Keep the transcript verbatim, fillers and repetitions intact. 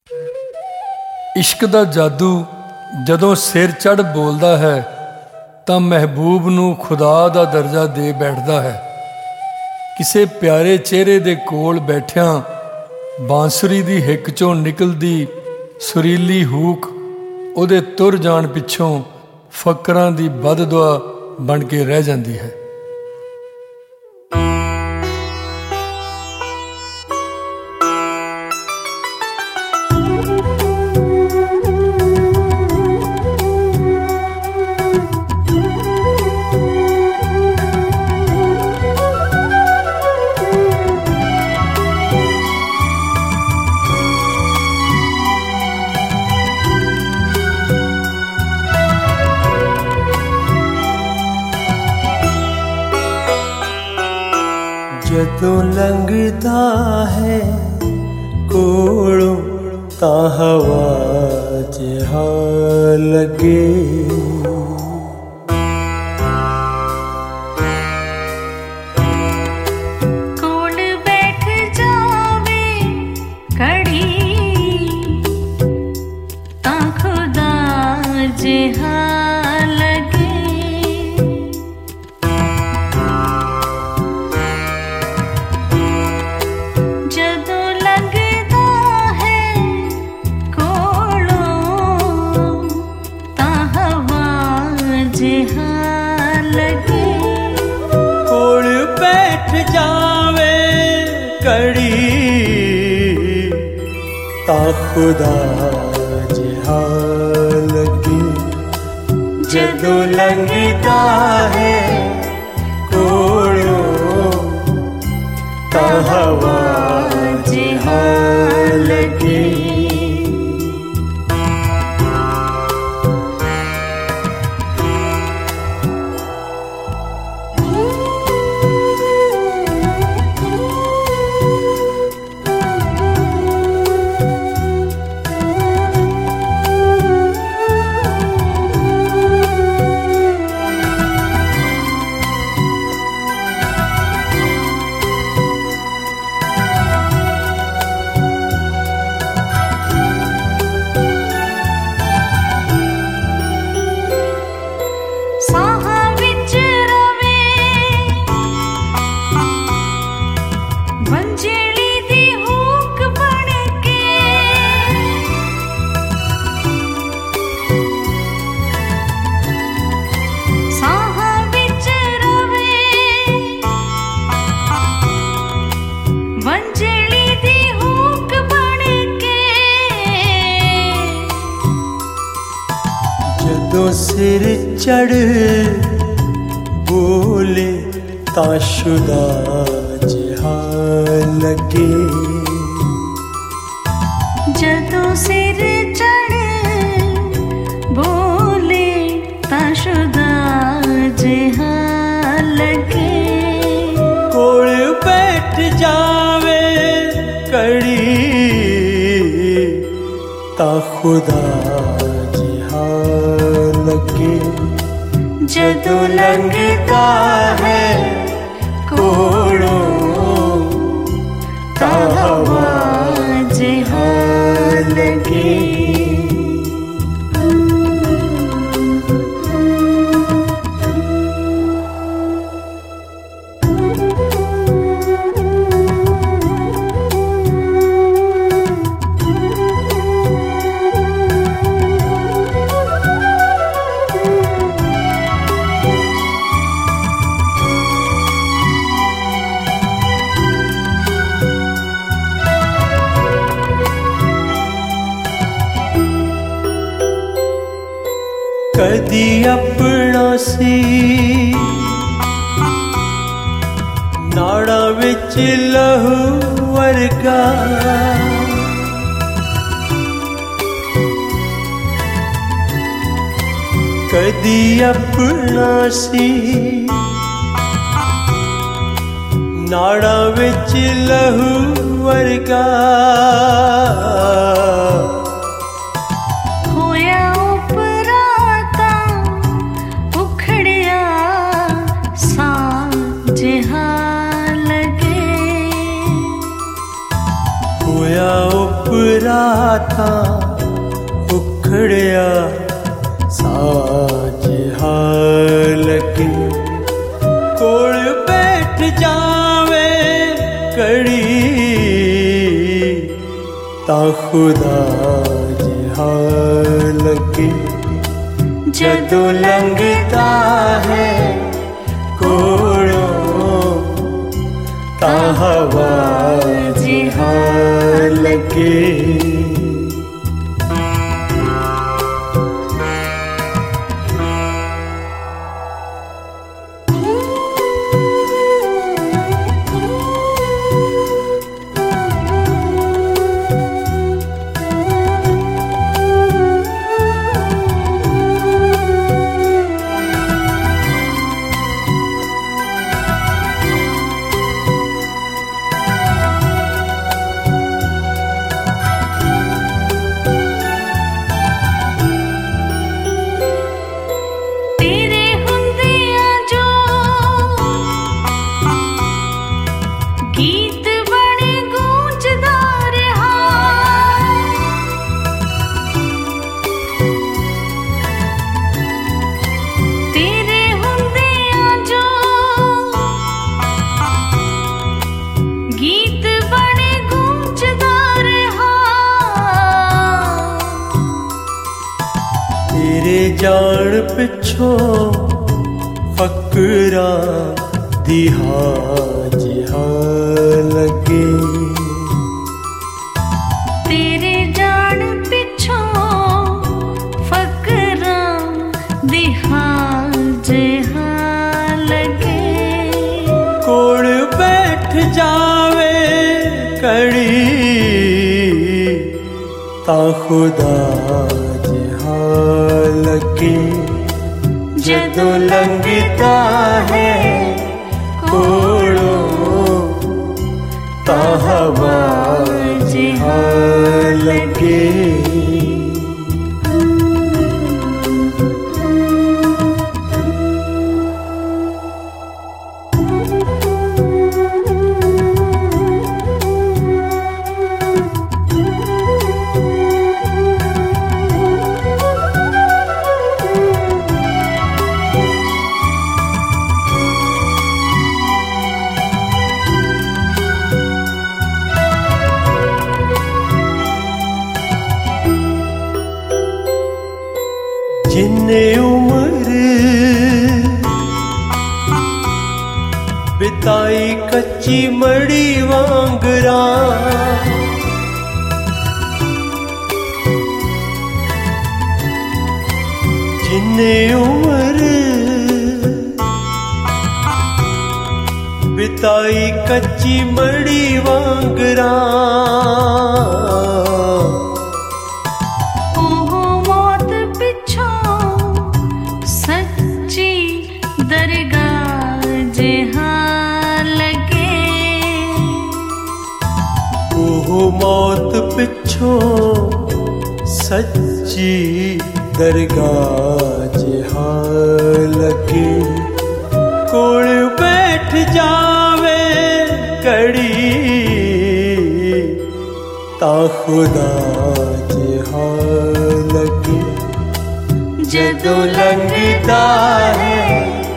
इश्क दा जादू जदों सिर चढ़ बोलदा है तां महबूब नूं खुदा दा दर्जा दे बैठदा है। किसे प्यारे चेहरे दे कोल बैठियां बांसुरी दी हिक चों निकलदी सुरीली हूक उहदे तुर जाण पिछों फकरां दी बददुआ बन के रह जांदी है। जदों लंघदा है कोलों तां हवा जिहा लगे, कोल बैठ जावे कड़ी तां खुदा जिहा जावे कड़ी तां खुदा जिहा लगे। जदों लंघदा है कोलों तां हवा जिहा लगे। जदों सिर चढ़ बोले तां शुदा जिहा लगे। जदों सिर चढ़ बोले तां शुदा जिहा लगे। कोल बैठ जावे कड़ी तां खुदा लगे। जदों लंघदा है कोलों तां हवा जिहा लगे। कदी अपना सी नाड़ा विच लहू वर्गा, कदी अपना सी नाड़ा विच लहू वर्गा। होया उपरा था उखड़िया साज हालके कोल बैठ जावे कड़ी ता खुदा जिहा लगे जदों लंघता है कोलों ता हवा जिहा लगे जान पिछों फकरा दिहा जिहा लगे तेरे जान पिछों फकरा दिहा जिहा लगे कोल बैठ जावे कड़ी ता खुदा लगे जदों लंघता है कोलों ता हवा जिहा लगे जिन्ने उम्र बिताई कच्ची मड़ी वांगरा जिन्ने उम्र बिताई कच्ची मड़ी वांगरा मौत पिछों सच्ची दरगाह जिहा लगे कोल बैठ जावे कड़ी ता खुदा जिहा लगे जदों लंघता है